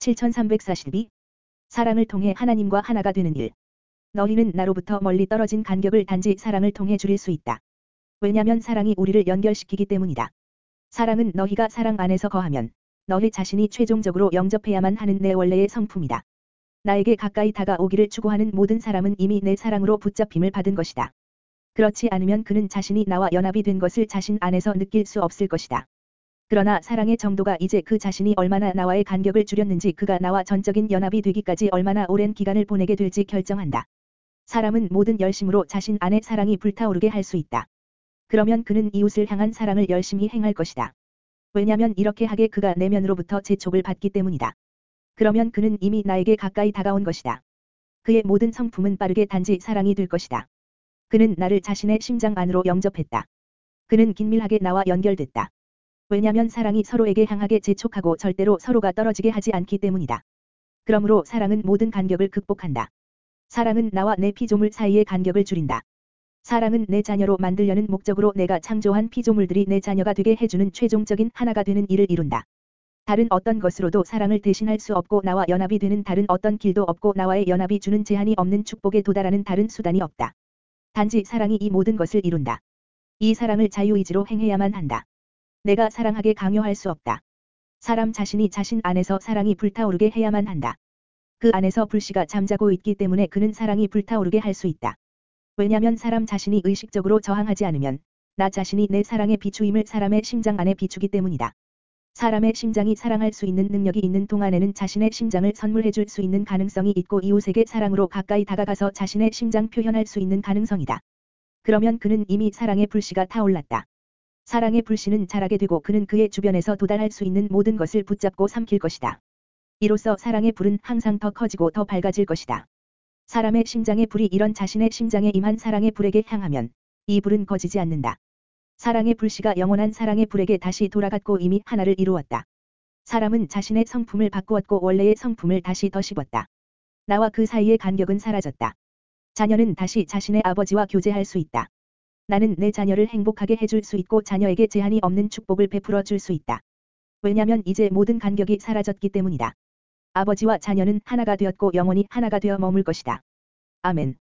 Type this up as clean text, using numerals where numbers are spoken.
7342. 사랑을 통해 하나님과 하나가 되는 일. 너희는 나로부터 멀리 떨어진 간격을 단지 사랑을 통해 줄일 수 있다. 왜냐면 사랑이 우리를 연결시키기 때문이다. 사랑은 너희가 사랑 안에서 거하면 너희 자신이 최종적으로 영접해야만 하는 내 원래의 성품이다. 나에게 가까이 다가오기를 추구하는 모든 사람은 이미 내 사랑으로 붙잡힘을 받은 것이다. 그렇지 않으면 그는 자신이 나와 연합이 된 것을 자신 안에서 느낄 수 없을 것이다. 그러나 사랑의 정도가 이제 그 자신이 얼마나 나와의 간격을 줄였는지 그가 나와 전적인 연합이 되기까지 얼마나 오랜 기간을 보내게 될지 결정한다. 사람은 모든 열심으로 자신 안에 사랑이 불타오르게 할 수 있다. 그러면 그는 이웃을 향한 사랑을 열심히 행할 것이다. 왜냐면 이렇게 하게 그가 내면으로부터 재촉을 받기 때문이다. 그러면 그는 이미 나에게 가까이 다가온 것이다. 그의 모든 성품은 빠르게 단지 사랑이 될 것이다. 그는 나를 자신의 심장 안으로 영접했다. 그는 긴밀하게 나와 연결됐다. 왜냐면 사랑이 서로에게 향하게 재촉하고 절대로 서로가 떨어지게 하지 않기 때문이다. 그러므로 사랑은 모든 간격을 극복한다. 사랑은 나와 내 피조물 사이의 간격을 줄인다. 사랑은 내 자녀로 만들려는 목적으로 내가 창조한 피조물들이 내 자녀가 되게 해주는 최종적인 하나가 되는 일을 이룬다. 다른 어떤 것으로도 사랑을 대신할 수 없고 나와 연합이 되는 다른 어떤 길도 없고 나와의 연합이 주는 제한이 없는 축복에 도달하는 다른 수단이 없다. 단지 사랑이 이 모든 것을 이룬다. 이 사랑을 자유의지로 행해야만 한다. 내가 사랑하게 강요할 수 없다. 사람 자신이 자신 안에서 사랑이 불타오르게 해야만 한다. 그 안에서 불씨가 잠자고 있기 때문에 그는 사랑이 불타오르게 할 수 있다. 왜냐면 사람 자신이 의식적으로 저항하지 않으면 나 자신이 내 사랑의 비추임을 사람의 심장 안에 비추기 때문이다. 사람의 심장이 사랑할 수 있는 능력이 있는 동안에는 자신의 심장을 선물해 줄 수 있는 가능성이 있고 이웃에게 사랑으로 가까이 다가가서 자신의 심장 표현할 수 있는 가능성이다. 그러면 그는 이미 사랑의 불씨가 타올랐다. 사랑의 불씨는 자라게 되고 그는 그의 주변에서 도달할 수 있는 모든 것을 붙잡고 삼킬 것이다. 이로써 사랑의 불은 항상 더 커지고 더 밝아질 것이다. 사람의 심장의 불이 이런 자신의 심장에 임한 사랑의 불에게 향하면 이 불은 꺼지지 않는다. 사랑의 불씨가 영원한 사랑의 불에게 다시 돌아갔고 이미 하나를 이루었다. 사람은 자신의 성품을 바꾸었고 원래의 성품을 다시 덧입었다. 나와 그 사이의 간격은 사라졌다. 자녀는 다시 자신의 아버지와 교제할 수 있다. 나는 내 자녀를 행복하게 해줄 수 있고 자녀에게 제한이 없는 축복을 베풀어 줄 수 있다. 왜냐면 이제 모든 간격이 사라졌기 때문이다. 아버지와 자녀는 하나가 되었고 영원히 하나가 되어 머물 것이다. 아멘.